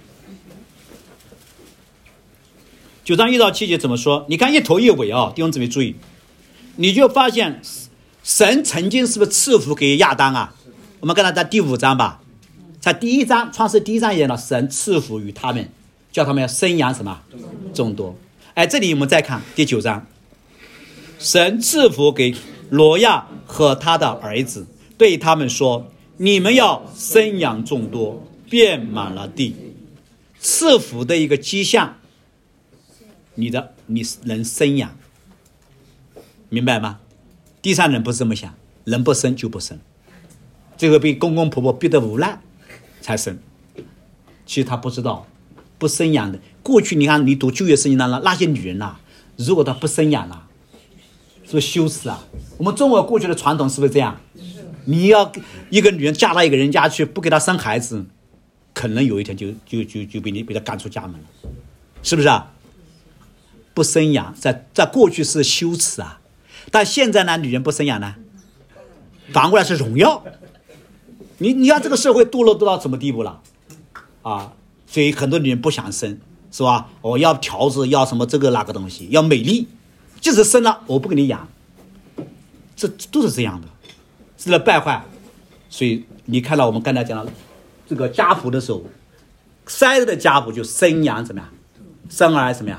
九章一到七节怎么说？你看一头一尾啊，弟兄姊妹注意，你就发现神曾经是不是赐福给亚当啊？我们看到在第五章吧，在第一章创世第一章也讲到神赐福于他们，叫他们要生养什么众多。哎，这里我们再看第九章，神赐福给挪亚和他的儿子，对他们说：你们要生养众多，遍满了地。赐福的一个迹象，你的你能生养，明白吗？地上人不是这么想，人不生就不生，最后被公公婆婆逼得无奈才生。其实他不知道，不生养的。过去你看，你读旧约圣经当中那些女人啊，如果她不生养啊，是不是羞耻啊？我们中国过去的传统是不是这样？你要一个女人嫁到一个人家去，不给她生孩子，可能有一天就就就就被你被她赶出家门了，是不是啊？不生养，在在过去是羞耻啊。但现在呢，女人不生养呢，反过来是荣耀。你你看这个社会堕落到什么地步了啊？所以很多女人不想生，是吧？我要条子，要什么这个那个东西，要美丽，即使生了我不给你养，这都是这样的，是在败坏。所以你看到我们刚才讲到这个家谱的时候，塞的家谱就生养怎么样，生儿怎么样。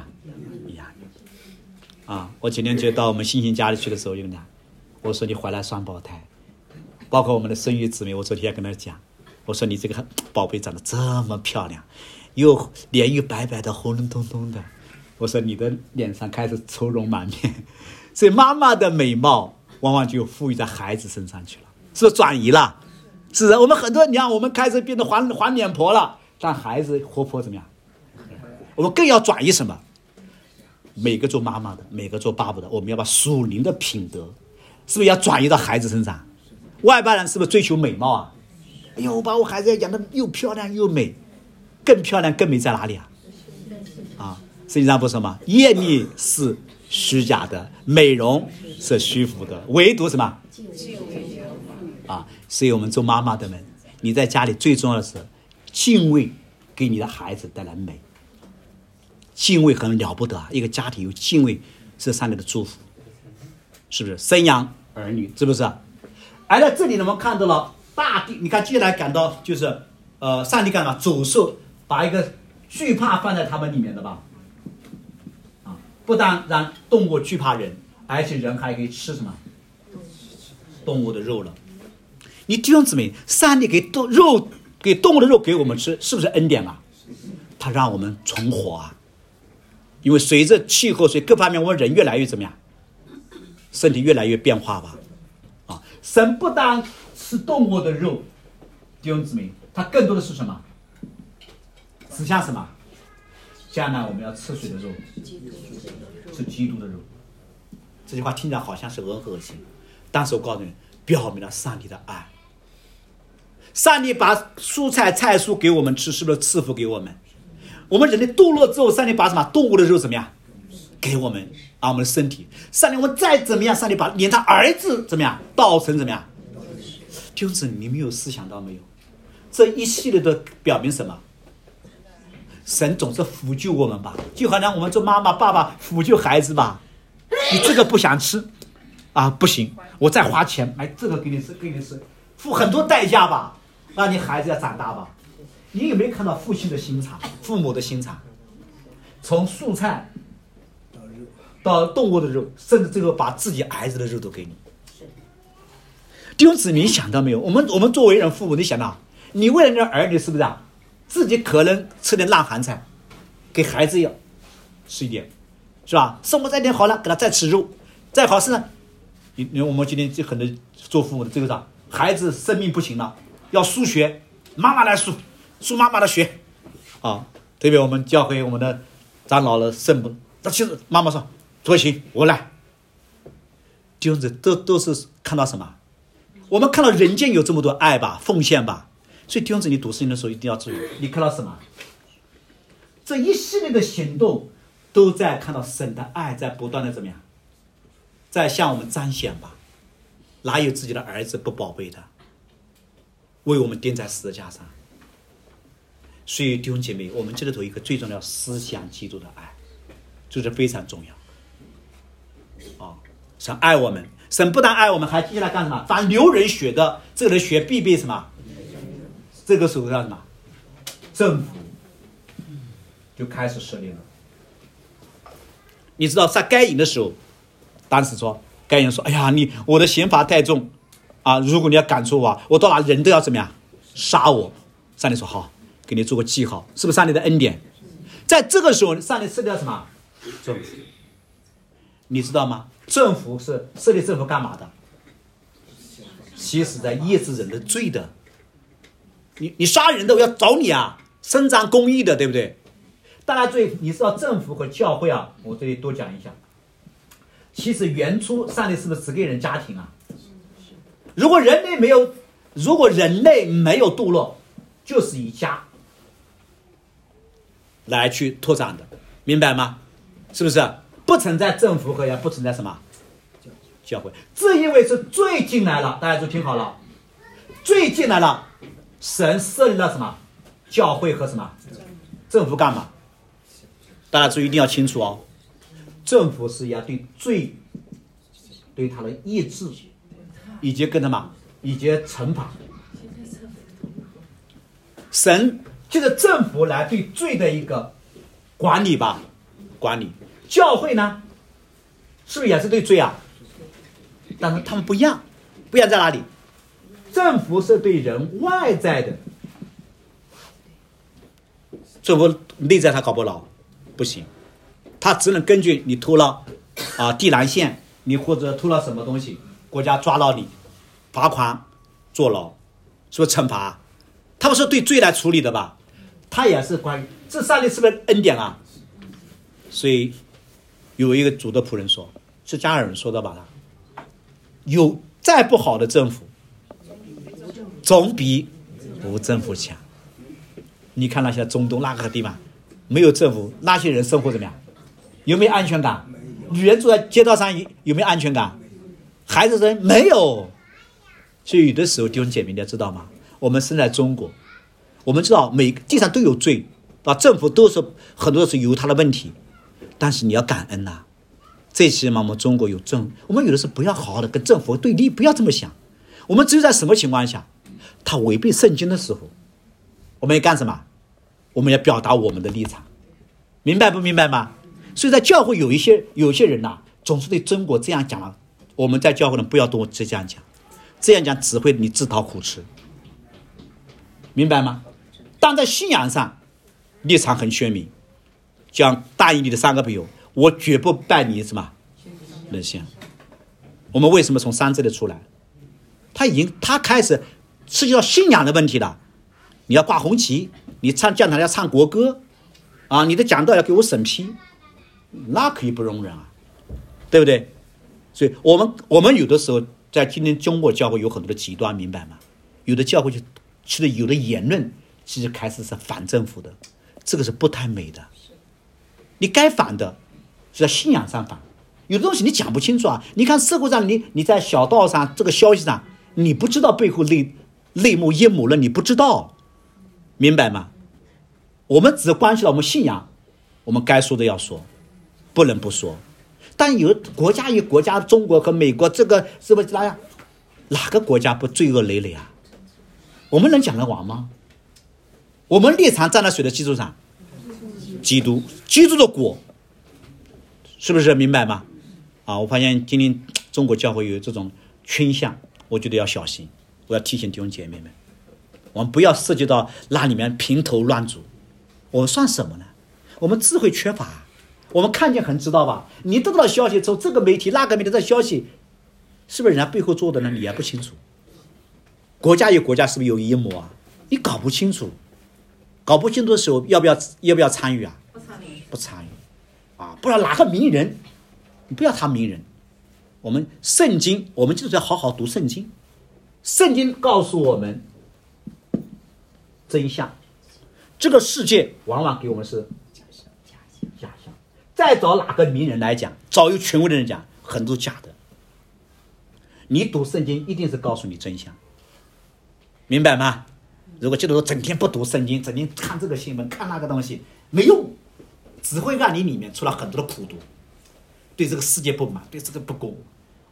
啊！我前天就到我们星星家里去的时候，就跟他我说你怀了双胞胎，包括我们的生育姊妹，我昨天也跟他讲，我说你这个宝贝长得这么漂亮，又脸又白白的，红彤彤的，我说你的脸上开始愁容满面，所以妈妈的美貌往往就赋予在孩子身上去了，是不是转移了？是的，我们很多人你看，我们开始变得黄黄脸婆了，但孩子活泼怎么样？我们更要转移什么？每个做妈妈的，每个做爸爸的，我们要把属灵的品德，是不是要转移到孩子身上？外邦人是不是追求美貌啊？哎呦，我把我孩子养得又漂亮又美，更漂亮更美在哪里啊？啊，圣经上不是吗？艳丽是虚假的，美容是虚浮的，唯独什么？啊，所以我们做妈妈的们，你在家里最重要的是敬畏，给你的孩子带来美。敬畏很了不得啊！一个家庭有敬畏是上帝的祝福，是不是？生养儿女，是不是？而在这里呢，我们看到了大地。你看，接下来讲到就是，呃，上帝干嘛？走兽把一个惧怕放在他们里面的吧？啊，不但让动物惧怕人，而且人还可以吃什么？动物的肉了。你弟兄姊妹，上帝给动肉给动物的肉给我们吃，是不是恩典啊？他让我们存活啊！因为随着气候，随各方面，我们人越来越怎么样？身体越来越变化吧。啊，神不但吃动物的肉，弟兄姊妹，他更多的是什么？指向什么？将来我们要吃谁的肉？是基督的肉。这句话听起来好像是很恶心，但是我告诉你，表明了上帝的爱。上帝把蔬菜菜蔬给我们吃，是不是赐福给我们？我们人类堕落之后，上帝把什么动物的肉怎么样给我们啊？我们的身体，上帝我们再怎么样，上帝把连他儿子怎么样道成怎么样？弟兄姊妹，你们有思想到没有？这一系列的表明什么？神总是抚救我们吧，就好像我们做妈妈爸爸抚救孩子吧。你这个不想吃啊，不行，我再花钱买这个给你吃，给你吃，付很多代价吧，让你孩子要长大吧。你有没有看到父亲的心肠，父母的心肠？从素菜到动物的肉，甚至最后把自己儿子的肉都给你。弟兄姊妹，你想到没有？我们我们作为人父母，你想到你为了你的儿女是不是啊？自己可能吃点烂寒菜，给孩子要吃一点，是吧？生活再点好了，给他再吃肉，再好是呢。你你我们今天就很多做父母的这个啥，孩子生命不行了，要输血，妈妈来输。输妈妈的血啊！特别我们教会我们的长老的圣母，那其实妈妈说：“主席，我来。”弟兄姊妹，都都是看到什么？我们看到人间有这么多爱吧，奉献吧。所以弟兄姊妹，你读圣经的时候一定要注意，你看到什么？这一系列的行动都在看到神的爱在不断的怎么样，在向我们彰显吧。哪有自己的儿子不宝贝的，为我们钉在十字架上？所以弟兄姐妹，我们这里头一个最重要思想基督的爱，这是非常重要啊！神爱我们， 神不但爱我们，还接下来干什么？凡流人血的，这个人血必被什么？这个时候干什么？政府就开始设立了。你知道在该隐的时候，当时说该隐说：“哎呀，你我的刑罚太重啊！如果你要赶出我，我到哪人都要怎么样杀我。”上帝说：“好，给你做个记号，是不是上帝的恩典？”在这个时候，上帝设立了什么？政府。你知道吗？政府是设立政府干嘛的？其实在抑制人的罪的。你你杀人的，我要找你啊，伸张公义的，对不对？大家注意，你知道政府和教会啊，我这里多讲一下。其实原初上帝是不是只给人家庭啊？如果人类没有，如果人类没有堕落，就是以家来去拓展的，明白吗？是不是？不存在政府和也不存在什么教会，这因为是罪进来了，大家都听好了，罪进来了，神设立了什么教会和什么政府干嘛？大家注意一定要清楚哦，政府是要对罪对他的抑制以及跟什么以及惩罚，神就是政府来对罪的一个管理吧，管理。教会呢，是不是也是对罪啊？但是他们不一样，不一样在哪里？政府是对人外在的，政府内在他搞不牢，不行，他只能根据你偷了啊地蓝线，你或者偷了什么东西，国家抓到你，罚款、坐牢，是不是惩罚？他不是对罪来处理的吧？他也是关于这上帝是不是恩典啊？所以有一个主的仆人说，是加尔文说的吧？他有再不好的政府，总比无政府强。你看那些中东那个地方，没有政府，那些人生活怎么样？有没有安全感？女人住在街道上有没有安全感？孩子人没有。所以有的时候弟兄姐妹，你要知道吗？我们生在中国，我们知道每个地上都有罪啊，政府都是很多是有他的问题。但是你要感恩呐、啊，最起码我们中国有政，我们有的时候不要好好的跟政府对立，不要这么想。我们只有在什么情况下，他违背圣经的时候，我们要干什么？我们要表达我们的立场，明白不明白吗？所以在教会有一些有些人呐、啊，总是对中国这样讲了，我们在教会呢不要多这样讲，这样讲只会你自讨苦吃，明白吗？但在信仰上立场很鲜明。像大义里的三个朋友，我绝不拜你什么人性。我们为什么从山这里出来？他已经他开始涉及到信仰的问题了。你要挂红旗，你唱教堂要唱国歌啊，你的讲道要给我审批，那可以不容忍啊，对不对？所以我们我们有的时候在今天中国教会有很多的极端，明白吗？有的教会就其实有的言论其实开始是反政府的，这个是不太美的。你该反的是在信仰上反，有的东西你讲不清楚啊。你看社会上，你你在小道上这个消息上，你不知道背后内内幕阴谋论，你不知道，明白吗？我们只关系到我们信仰，我们该说的要说，不能不说。但有国家与国家，中国和美国，这个是不是哪样？哪个国家不罪恶累累啊？我们能讲得完吗？我们立场站在谁的基础上？基督，基督的果，是不是明白吗？啊，我发现今天中国教会有这种倾向，我觉得要小心。我要提醒弟兄姐妹们，我们不要涉及到那里面评头论足。我们算什么呢？我们智慧缺乏，我们看见很知道吧？你得到的消息，从这个媒体那个媒体的消息，是不是人家背后做的呢？你也不清楚。国家与国家是不是有阴谋啊？你搞不清楚。搞不清楚的时候，要不要要不要参与啊？不参与，不参与，啊！不然哪个名人，你不要他名人。我们圣经，我们就是要好好读圣经。圣经告诉我们真相，这个世界往往给我们是假象，假象。再找哪个名人来讲，找有权威的人讲，很多假的。你读圣经一定是告诉你真相，明白吗？如果基督徒整天不读圣经，整天看这个新闻看那个东西没用，只会让你里面出了很多的苦毒，对这个世界不满，对这个不公。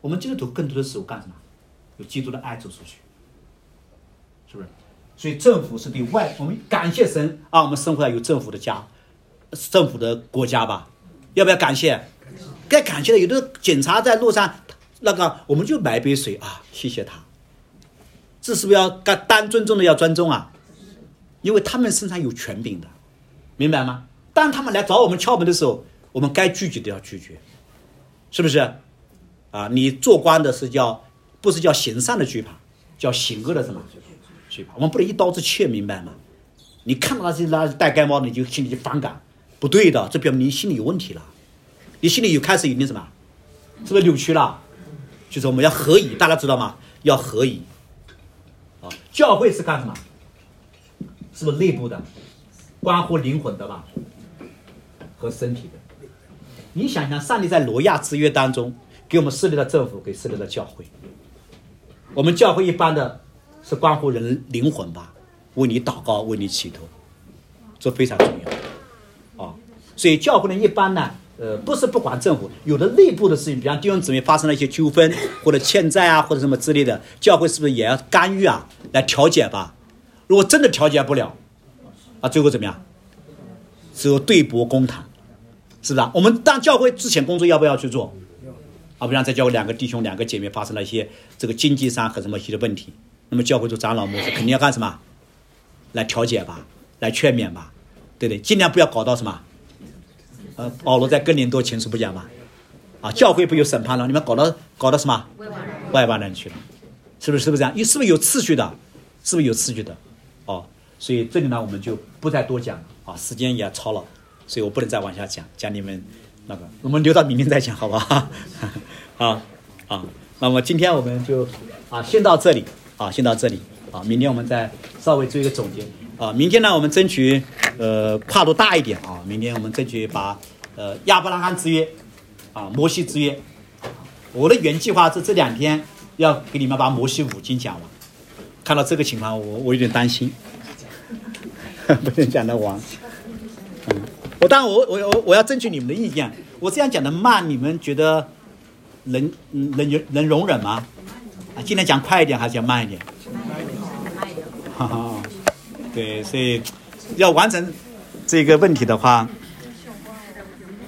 我们基督徒更多的时候干什么？有基督的爱走出去，是不是？所以政府是对外，我们感谢神啊，我们生活在有政府的家，政府的国家吧，要不要感谢？该感谢的。有的警察在路上，那个我们就买杯水啊，谢谢他。这是不是要当尊重的要尊重啊？因为他们身上有权柄的，明白吗？当他们来找我们敲门的时候，我们该拒绝的要拒绝，是不是？啊，你做官的是叫不是叫行善的惧怕，叫行恶的什么惧怕？我们不能一刀子切，明白吗？你看到那些那戴盖帽的，你就心里就反感，不对的，这表明你心里有问题了，你心里有开始有点什么，是不是扭曲了？就是我们要合一，大家知道吗？要合一。啊，教会是干什么？是不是内部的，关乎灵魂的吧，和身体的？你想想，上帝在挪亚之约当中给我们设立了政府，给设立了教会。我们教会一般的是关乎人灵魂吧，为你祷告，为你祈祷，这非常重要啊。所以教会呢，一般呢，呃，不是不管政府，有的内部的事情，比方弟兄姊妹发生了一些纠纷或者欠债啊，或者什么之类的，教会是不是也要干预啊，来调解吧？如果真的调解不了，啊，最后怎么样？只有对簿公堂，是不是啊？我们当教会之前工作要不要去做？啊，不然在教会两个弟兄、两个姐妹发生了一些这个经济上和什么一些问题，那么教会做长老牧师肯定要干什么？来调解吧，来劝勉吧，对不对？尽量不要搞到什么？呃，保罗在哥林多前书不讲吗？啊，教会不有审判了，你们搞到搞到什么？外邦人去了，是不是？是不是这样？是不是有次序的？是不是有次序的？哦，所以这里呢，我们就不再多讲啊，时间也超了，所以我不能再往下讲，讲你们那个，我们留到明天再讲，好不好？啊啊，那么今天我们就啊先到这里啊，先到这里啊，明天我们再稍微做一个总结啊。明天呢，我们争取呃跨度大一点啊，明天我们争取把呃亚伯拉罕之约啊、摩西之约，我的原计划是这两天要给你们把摩西五经讲完。看到这个情况，我我有点担心，不能讲得完。嗯，我当然我我我我要争取你们的意见。我这样讲的慢，你们觉得能能能容忍吗？啊，今天讲快一点还是讲慢一点？哈哈，对，所以要完成这个问题的话。